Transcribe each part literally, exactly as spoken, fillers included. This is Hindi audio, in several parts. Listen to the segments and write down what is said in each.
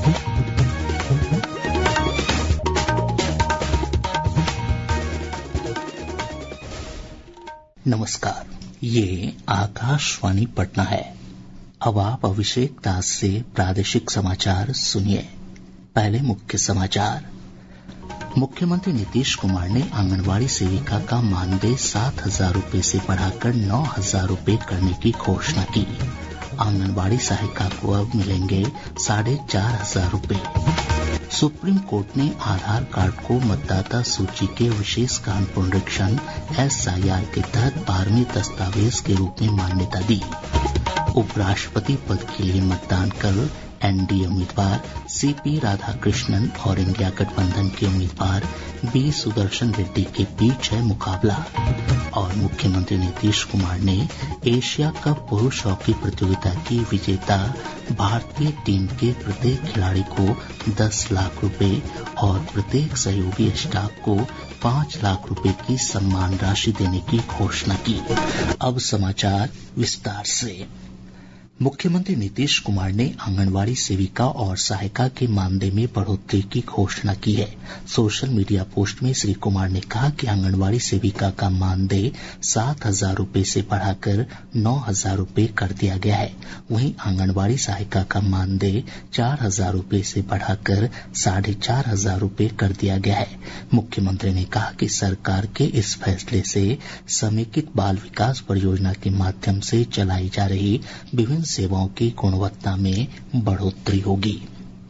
नमस्कार, ये आकाशवाणी पटना है। अब आप अभिषेक दास से प्रादेशिक समाचार सुनिए। पहले मुख्य समाचार। मुख्यमंत्री नीतीश कुमार ने आंगनबाड़ी सेविका का मानदेय सात हजार रूपये से बढ़ाकर नौ हजार रूपये करने की घोषणा की। आंगनबाड़ी सहायिका को अब मिलेंगे साढ़े चार हजार रूपये। सुप्रीम कोर्ट ने आधार कार्ड को मतदाता सूची के विशेष कान पुनरीक्षण एस आई आर के तहत बारहवें दस्तावेज के रूप में मान्यता दी। उपराष्ट्रपति पद के लिए मतदान कल एन डी ए उम्मीदवार सी पी राधाकृष्णन और इंडिया गठबंधन के उम्मीदवार बी सुदर्शन रेड्डी के बीच है मुकाबला। और मुख्यमंत्री नीतीश कुमार ने एशिया कप पुरुष हॉकी प्रतियोगिता की विजेता भारतीय टीम के प्रत्येक खिलाड़ी को दस लाख रुपए और प्रत्येक सहयोगी स्टाफ को पांच लाख रुपए की सम्मान राशि देने की घोषणा की। अब समाचार विस्तार से। मुख्यमंत्री नीतीश कुमार ने आंगनबाड़ी सेविका और सहायिका के मानदेय में बढ़ोतरी की घोषणा की है। सोशल मीडिया पोस्ट में श्री कुमार ने कहा कि आंगनबाड़ी सेविका का मानदेय सात हजार रूपये से बढ़ाकर नौ हजार रूपये कर दिया गया है। वहीं आंगनबाड़ी सहायिका का मानदेय चार हजार रूपये से बढ़ाकर साढ़े चार हजार रूपये कर दिया गया है। मुख्यमंत्री ने कहा कि सरकार के इस फैसले से समेकित बाल विकास परियोजना के माध्यम से चलाई जा रही विभिन्न सेवाओं की गुणवत्ता में बढ़ोतरी होगी।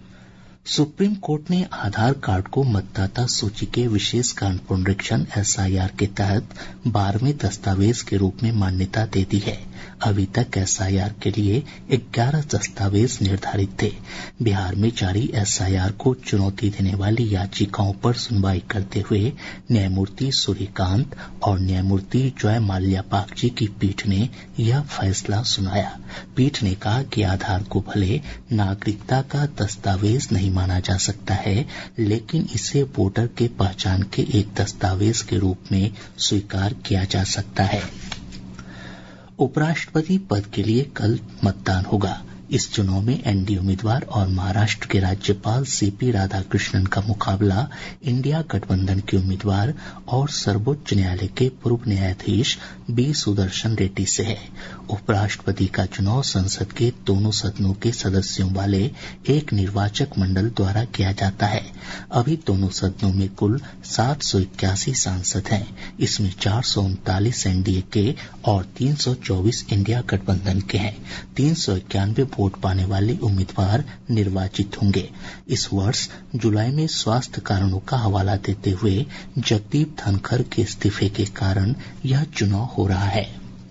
सुप्रीम कोर्ट ने आधार कार्ड को मतदाता सूची के विशेष कान पुनरीक्षण एस आई आर के तहत बारहवें दस्तावेज के रूप में मान्यता दे दी है। अभी तक एस आई आर के लिए ग्यारह दस्तावेज निर्धारित थे। बिहार में जारी एस आई आर को चुनौती देने वाली याचिकाओं पर सुनवाई करते हुए न्यायमूर्ति सूर्यकांत और न्यायमूर्ति जय माल्या बागची की पीठ ने यह फैसला सुनाया। पीठ ने कहा कि आधार को भले नागरिकता का दस्तावेज नहीं माना जा सकता है, लेकिन इसे वोटर के पहचान के एक दस्तावेज के रूप में स्वीकार किया जा सकता है। उपराष्ट्रपति पद के लिए कल मतदान होगा। इस चुनाव में एन डी ए उम्मीदवार और महाराष्ट्र के राज्यपाल सी पी राधाकृष्णन का मुकाबला इंडिया गठबंधन के उम्मीदवार और सर्वोच्च न्यायालय के पूर्व न्यायाधीश बी सुदर्शन रेड्डी से है। उपराष्ट्रपति का चुनाव संसद के दोनों सदनों के सदस्यों वाले एक निर्वाचक मंडल द्वारा किया जाता है। अभी दोनों सदनों में कुल सात सौ इक्यासी सांसद हैं। इसमें चार सौ उनतालीस एन डी ए के और तीन सौ चौबीस इंडिया गठबंधन के हैं। तीन सौ इक्यानवे वोट पाने वाले उम्मीदवार निर्वाचित होंगे। इस वर्ष जुलाई में स्वास्थ्य कारणों का हवाला देते हुए जगदीप धनखड़ के इस्तीफे के कारण यह चुनाव हो रहा है।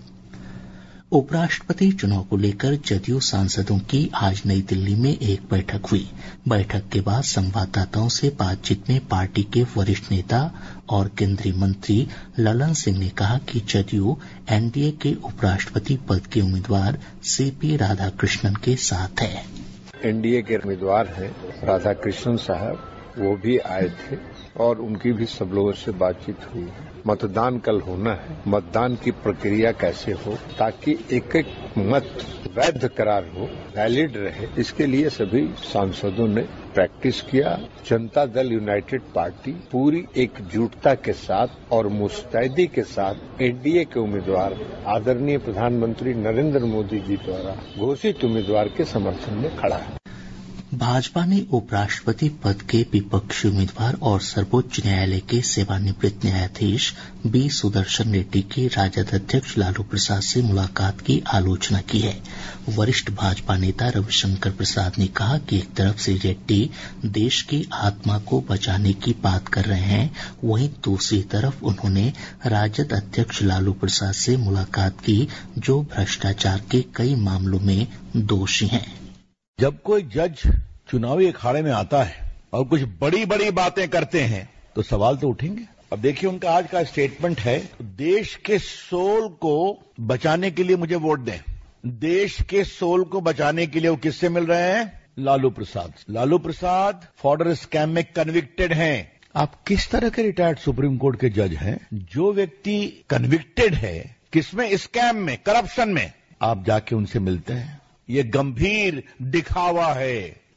उपराष्ट्रपति चुनाव को लेकर जदयू सांसदों की आज नई दिल्ली में एक बैठक हुई। बैठक के बाद संवाददाताओं से बातचीत में पार्टी के वरिष्ठ नेता और केंद्रीय मंत्री ललन सिंह ने कहा कि जदयू एन डी ए के उपराष्ट्रपति पद के उम्मीदवार सी पी राधाकृष्णन के साथ है। एन डी ए के उम्मीदवार हैं राधाकृष्णन साहब, वो भी आए थे और उनकी भी सब लोगों से बातचीत हुई। मतदान कल होना है। मतदान की प्रक्रिया कैसे हो ताकि एक एक मत वैध करार हो, वैलिड रहे, इसके लिए सभी सांसदों ने प्रैक्टिस किया। जनता दल यूनाइटेड पार्टी पूरी एकजुटता के साथ और मुस्तैदी के साथ एन डी ए के उम्मीदवार आदरणीय प्रधानमंत्री नरेंद्र मोदी जी द्वारा घोषित उम्मीदवार के समर्थन में खड़ा है। भाजपा ने उपराष्ट्रपति पद के विपक्षी उम्मीदवार और सर्वोच्च न्यायालय के सेवानिवृत्त न्यायाधीश बी सुदर्शन रेड्डी की राजद अध्यक्ष लालू प्रसाद से मुलाकात की आलोचना की है। वरिष्ठ भाजपा नेता रविशंकर प्रसाद ने कहा कि एक तरफ से रेड्डी देश की आत्मा को बचाने की बात कर रहे हैं, वहीं दूसरी तरफ उन्होंने राजद अध्यक्ष लालू प्रसाद से मुलाकात की, जो भ्रष्टाचार के कई मामलों में दोषी हैं। जब कोई जज चुनावी अखाड़े में आता है और कुछ बड़ी बड़ी बातें करते हैं तो सवाल तो उठेंगे। अब देखिए उनका आज का स्टेटमेंट है, देश के सोल को बचाने के लिए मुझे वोट दें। देश के सोल को बचाने के लिए वो किससे मिल रहे हैं? लालू प्रसाद। लालू प्रसाद फॉर्डर स्कैम में कन्विक्टेड हैं। आप किस तरह के रिटायर्ड सुप्रीम कोर्ट के जज हैं? जो व्यक्ति कन्विक्टेड है किसमें? स्कैम में, करप्शन में, आप जाके उनसे मिलते हैं। ये गंभीर दिखावा है।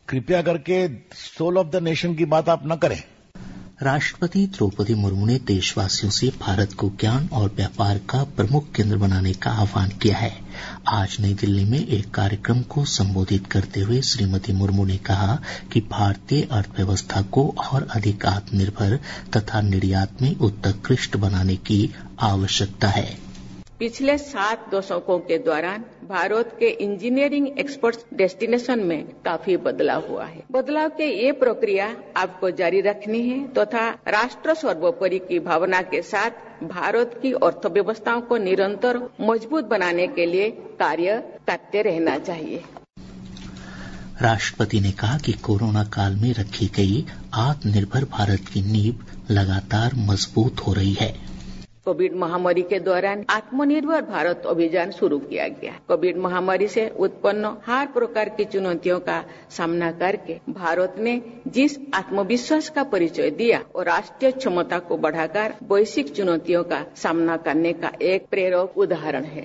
कृपया करके सोल ऑफ द नेशन की बात आप न करें। राष्ट्रपति द्रौपदी मुर्मू ने देशवासियों से भारत को ज्ञान और व्यापार का प्रमुख केंद्र बनाने का आह्वान किया है। आज नई दिल्ली में एक कार्यक्रम को संबोधित करते हुए श्रीमती मुर्मू ने कहा कि भारतीय अर्थव्यवस्था को और अधिक आत्मनिर्भर तथा निर्यात में उत्कृष्ट बनाने की आवश्यकता है। पिछले सात दशकों के दौरान भारत के इंजीनियरिंग एक्सपोर्ट डेस्टिनेशन में काफी बदलाव हुआ है। बदलाव के ये प्रक्रिया आपको जारी रखनी है तथा तो राष्ट्र सर्वोपरि की भावना के साथ भारत की अर्थव्यवस्थाओं को निरंतर मजबूत बनाने के लिए कार्य करते रहना चाहिए। राष्ट्रपति ने कहा कि कोरोना काल में रखी गई आत्मनिर्भर भारत की नींव लगातार मजबूत हो रही है। कोविड महामारी के दौरान आत्मनिर्भर भारत अभियान शुरू किया गया। कोविड महामारी से उत्पन्न हर प्रकार की चुनौतियों का सामना करके भारत ने जिस आत्मविश्वास का परिचय दिया और राष्ट्रीय क्षमता को बढ़ाकर वैश्विक चुनौतियों का सामना करने का एक प्रेरक उदाहरण है।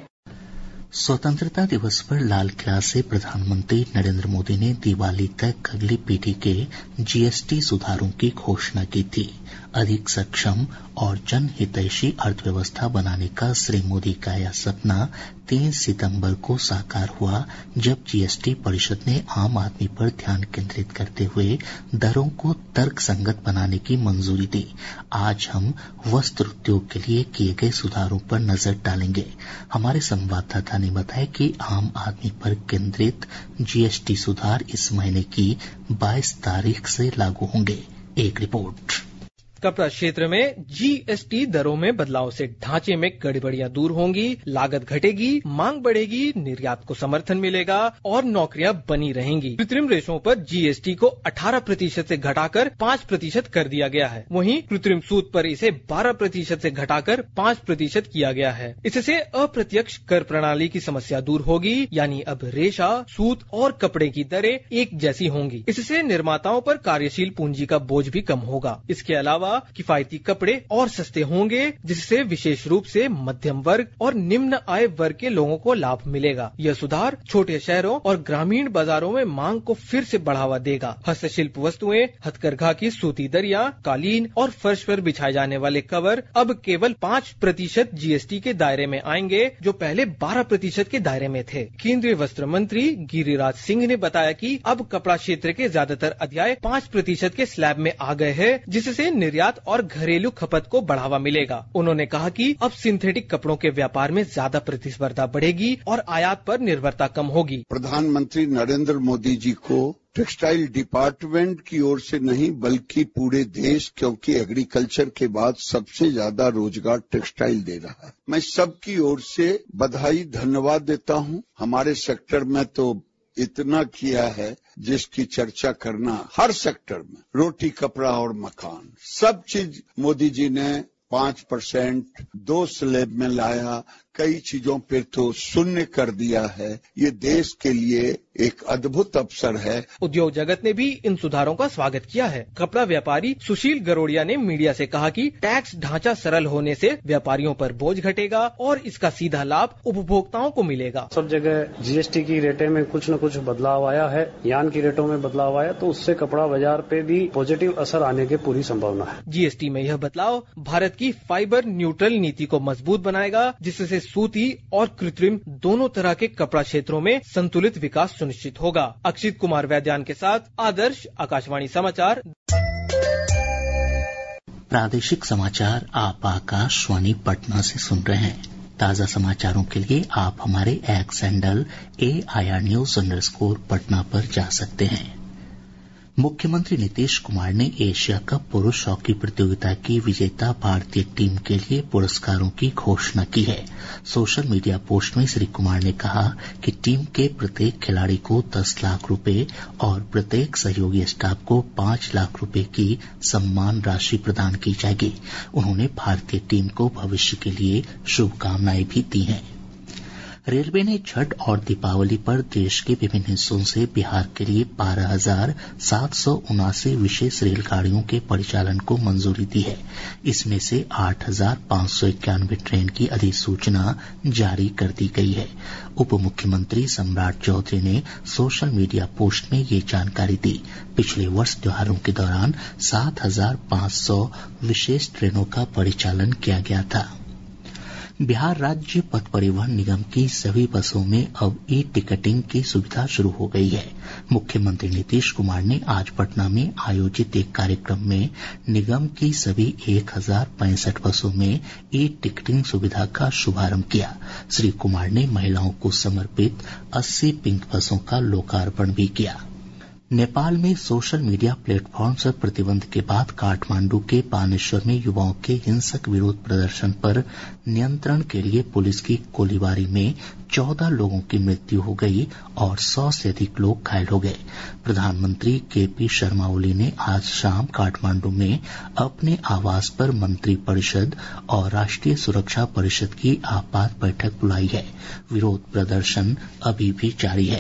स्वतंत्रता दिवस पर लाल किला से प्रधानमंत्री नरेंद्र मोदी ने दिवाली तक अगली पीढ़ी के जीएसटी सुधारों की घोषणा की थी। अधिक सक्षम और जनहितैषी अर्थव्यवस्था बनाने का श्री मोदी का यह सपना तीन सितंबर को साकार हुआ, जब जीएसटी परिषद ने आम आदमी पर ध्यान केंद्रित करते हुए दरों को तर्कसंगत बनाने की मंजूरी दी। आज हम वस्त्र उद्योग के लिए किए गए सुधारों पर नजर डालेंगे। हमारे संवाददाता ने बताया कि आम आदमी पर केंद्रित जीएसटी सुधार इस महीने की बाईस तारीख से लागू होंगे। एक रिपोर्ट। कपड़ा क्षेत्र में जीएसटी दरों में बदलाव से ढांचे में गड़बड़ियां दूर होंगी, लागत घटेगी, मांग बढ़ेगी, निर्यात को समर्थन मिलेगा और नौकरियां बनी रहेंगी। कृत्रिम रेशों पर जीएसटी को अठारह प्रतिशत से घटाकर पाँच प्रतिशत कर दिया गया है। वहीं कृत्रिम सूत पर इसे बारह प्रतिशत से घटाकर पाँच प्रतिशत किया गया है। इससे अप्रत्यक्ष कर प्रणाली की समस्या दूर होगी, यानी अब रेशा, सूत और कपड़े की दरें एक जैसी होंगी। इससे निर्माताओं पर कार्यशील पूंजी का बोझ भी कम होगा। इसके अलावा किफायती कपड़े और सस्ते होंगे, जिससे विशेष रूप से मध्यम वर्ग और निम्न आय वर्ग के लोगों को लाभ मिलेगा। यह सुधार छोटे शहरों और ग्रामीण बाजारों में मांग को फिर से बढ़ावा देगा। हस्तशिल्प वस्तुएं, हथकरघा की सूती दरिया, कालीन और फर्श पर बिछाए जाने वाले कवर अब केवल पाँच प्रतिशत जीएसटी के दायरे में आएंगे, जो पहले बारह प्रतिशत के दायरे में थे। केंद्रीय वस्त्र मंत्री गिरिराज सिंह ने बताया कि अब कपड़ा क्षेत्र के ज्यादातर अध्याय पाँच प्रतिशत के स्लैब में आ गए हैं, जिससे निर्यात और घरेलू खपत को बढ़ावा मिलेगा। उन्होंने कहा कि अब सिंथेटिक कपड़ों के व्यापार में ज्यादा प्रतिस्पर्धा बढ़ेगी और आयात पर निर्भरता कम होगी। प्रधानमंत्री नरेंद्र मोदी जी को टेक्सटाइल डिपार्टमेंट की ओर से नहीं, बल्कि पूरे देश, क्योंकि एग्रीकल्चर के बाद सबसे ज्यादा रोजगार टेक्सटाइल दे रहा है, मैं सबकी ओर से बधाई धन्यवाद देता हूं। हमारे सेक्टर में तो इतना किया है जिसकी चर्चा करना, हर सेक्टर में रोटी, कपड़ा और मकान, सब चीज मोदी जी ने पांच परसेंट दो स्लैब में लाया। कई चीजों पर तो शून्य कर दिया है। ये देश के लिए एक अद्भुत अवसर है। उद्योग जगत ने भी इन सुधारों का स्वागत किया है। कपड़ा व्यापारी सुशील गरोड़िया ने मीडिया से कहा कि टैक्स ढांचा सरल होने से व्यापारियों पर बोझ घटेगा और इसका सीधा लाभ उपभोक्ताओं को मिलेगा। सब जगह जीएसटी की रेटें में कुछ न कुछ बदलाव आया है, यान की रेटों में बदलाव आया, तो उससे कपड़ा बाजार पे भी पॉजिटिव असर आने की पूरी संभावना है। जीएसटी में यह बदलाव भारत की फाइबर न्यूट्रल नीति को मजबूत बनाएगा, जिससे सूती और कृत्रिम दोनों तरह के कपड़ा क्षेत्रों में संतुलित विकास सुनिश्चित होगा। अक्षित कुमार वैद्यान के साथ आदर्श, आकाशवाणी समाचार। प्रादेशिक समाचार आप आकाशवाणी पटना से सुन रहे हैं। ताज़ा समाचारों के लिए आप हमारे X handle A I R news underscore Patna पर जा सकते हैं। मुख्यमंत्री नीतीश कुमार ने एशिया कप पुरुष हॉकी प्रतियोगिता की विजेता भारतीय टीम के लिए पुरस्कारों की घोषणा की है। सोशल मीडिया पोस्ट में श्री कुमार ने कहा कि टीम के प्रत्येक खिलाड़ी को दस लाख रुपए और प्रत्येक सहयोगी स्टाफ को पांच लाख रुपए की सम्मान राशि प्रदान की जाएगी। उन्होंने भारतीय टीम को भविष्य के लिए शुभकामनाएं भी दी हैं। रेलवे ने छठ और दीपावली पर देश के विभिन्न हिस्सों से बिहार के लिए बारह हजार सात सौ उनासी विशेष रेलगाड़ियों के परिचालन को मंजूरी दी है। इसमें से आठ हजार पांच सौ इक्यानवे ट्रेन की अधिसूचना जारी कर दी गई है। उप मुख्यमंत्री सम्राट चौधरी ने सोशल मीडिया पोस्ट में ये जानकारी दी। पिछले वर्ष त्योहारों के दौरान सात हजार पांच सौ विशेष ट्रेनों का परिचालन किया गया था। बिहार राज्य पथ परिवहन निगम की सभी बसों में अब ई टिकटिंग की सुविधा शुरू हो गई है। मुख्यमंत्री नीतीश कुमार ने आज पटना में आयोजित एक कार्यक्रम में निगम की सभी एक हजार पैंसठ बसों में ई टिकटिंग सुविधा का शुभारंभ किया। श्री कुमार ने महिलाओं को समर्पित अस्सी पिंक बसों का लोकार्पण भी किया। नेपाल में सोशल मीडिया प्लेटफॉर्म पर प्रतिबंध के बाद काठमांडू के बानेश्वर में युवाओं के हिंसक विरोध प्रदर्शन पर नियंत्रण के लिए पुलिस की गोलीबारी में चौदह लोगों की मृत्यु हो गई और सौ से अधिक लोग घायल हो गए। प्रधानमंत्री के पी शर्मा ओली ने आज शाम काठमांडू में अपने आवास पर मंत्री परिषद और राष्ट्रीय सुरक्षा परिषद की आपात बैठक बुलाई है। विरोध प्रदर्शन अभी भी जारी है।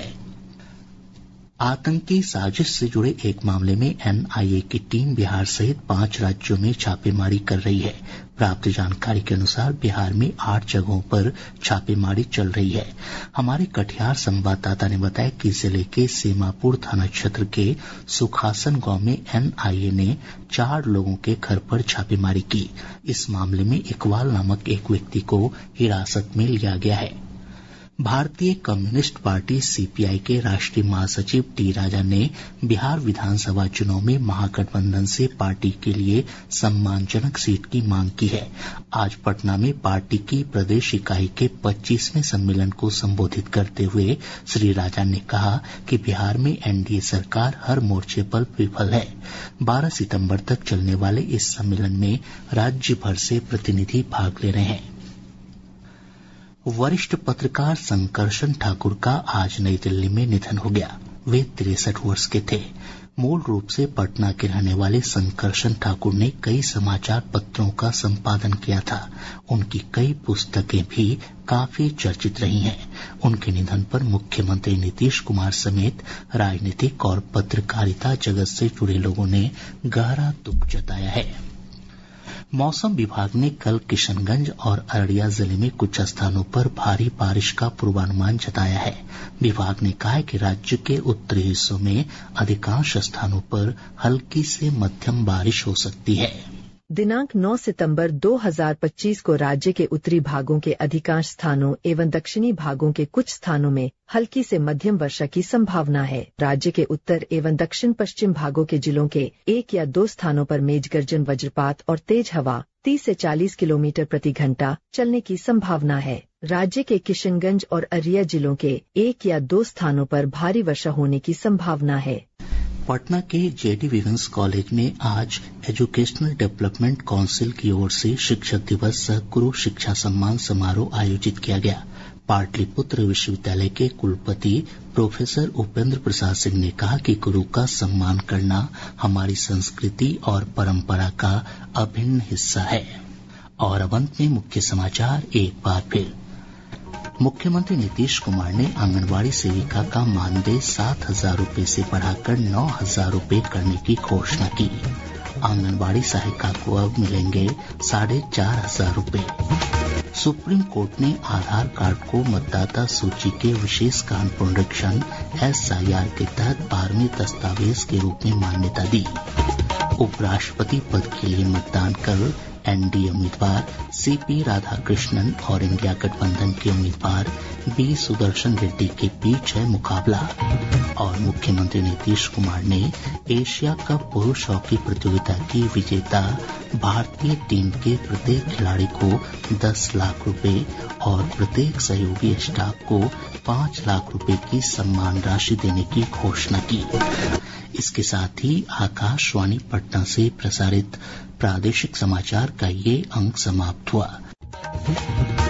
आतंकी साजिश से जुड़े एक मामले में एन आई ए की टीम बिहार सहित पांच राज्यों में छापेमारी कर रही है। प्राप्त जानकारी के अनुसार बिहार में आठ जगहों पर छापेमारी चल रही है। हमारे कटिहार संवाददाता ने बताया कि जिले के सीमापुर थाना क्षेत्र के सुखासन गांव में एन आई ए ने चार लोगों के घर पर छापेमारी की। इस मामले में इकबाल नामक एक व्यक्ति को हिरासत में लिया गया है। भारतीय communist party C P I के राष्ट्रीय महासचिव टी राजा ने बिहार विधानसभा चुनाव में महागठबंधन से पार्टी के लिए सम्मानजनक सीट की मांग की है। आज पटना में पार्टी की प्रदेश इकाई के पच्चीसवें सम्मेलन को संबोधित करते हुए श्री राजा ने कहा कि बिहार में एन डी ए सरकार हर मोर्चे पर विफल है। बारह सितंबर तक चलने वाले इस सम्मेलन में राज्य भर से प्रतिनिधि भाग ले रहे हैं। वरिष्ठ पत्रकार संकर्षण ठाकुर का आज नई दिल्ली में निधन हो गया। वे तिरसठ वर्ष के थे। मूल रूप से पटना के रहने वाले संकर्षण ठाकुर ने कई समाचार पत्रों का संपादन किया था। उनकी कई पुस्तकें भी काफी चर्चित रही हैं। उनके निधन पर मुख्यमंत्री नीतीश कुमार समेत राजनीतिक और पत्रकारिता जगत से जुड़े लोगों ने गहरा दुख जताया है। मौसम विभाग ने कल किशनगंज और अररिया जिले में कुछ स्थानों पर भारी बारिश का पूर्वानुमान जताया है। विभाग ने कहा है कि राज्य के उत्तरी हिस्सों में अधिकांश स्थानों पर हल्की से मध्यम बारिश हो सकती है। दिनांक नौ सितंबर दो हज़ार पच्चीस को राज्य के उत्तरी भागों के अधिकांश स्थानों एवं दक्षिणी भागों के कुछ स्थानों में हल्की से मध्यम वर्षा की संभावना है। राज्य के उत्तर एवं दक्षिण पश्चिम भागों के जिलों के एक या दो स्थानों पर मेघ गर्जन, वज्रपात और तेज हवा तीस से चालीस किलोमीटर प्रति घंटा चलने की संभावना है। राज्य के किशनगंज और अररिया जिलों के एक या दो स्थानों पर भारी वर्षा होने की संभावना है। पटना के जे डी विमेंस कॉलेज में आज एजुकेशनल डेवलपमेंट काउंसिल की ओर से शिक्षक दिवस सह गुरु शिक्षा सम्मान समारोह आयोजित किया गया। पाटलिपुत्र विश्वविद्यालय के कुलपति प्रोफेसर उपेंद्र प्रसाद सिंह ने कहा कि गुरु का सम्मान करना हमारी संस्कृति और परंपरा का अभिन्न हिस्सा है। और अब अंत में मुख्य समाचार एक बार फिर। मुख्यमंत्री नीतीश कुमार ने आंगनबाड़ी सेविका का मानदेय सात हजार रूपये से बढ़ाकर नौ हजार रूपये करने की घोषणा की। आंगनबाड़ी सहायिका को अब मिलेंगे साढ़े चार हजार रूपये। सुप्रीम कोर्ट ने आधार कार्ड को मतदाता सूची के विशेष गहन पुनरीक्षण एस आई आर के तहत बारहवें दस्तावेज के रूप में मान्यता दी। उपराष्ट्रपति पद के लिए मतदान कल एन डी ए उम्मीदवार सी पी राधाकृष्णन और इंडिया गठबंधन के उम्मीदवार बी सुदर्शन रेड्डी के बीच है मुकाबला। और मुख्यमंत्री नीतीश कुमार ने एशिया कप पुरुष हॉकी प्रतियोगिता की विजेता भारतीय टीम के प्रत्येक खिलाड़ी को दस लाख रुपए और प्रत्येक सहयोगी स्टाफ को पाँच लाख रुपए की सम्मान राशि देने की घोषणा की। इसके साथ ही आकाशवाणी पटना से प्रसारित प्रादेशिक समाचार का ये अंक समाप्त हुआ।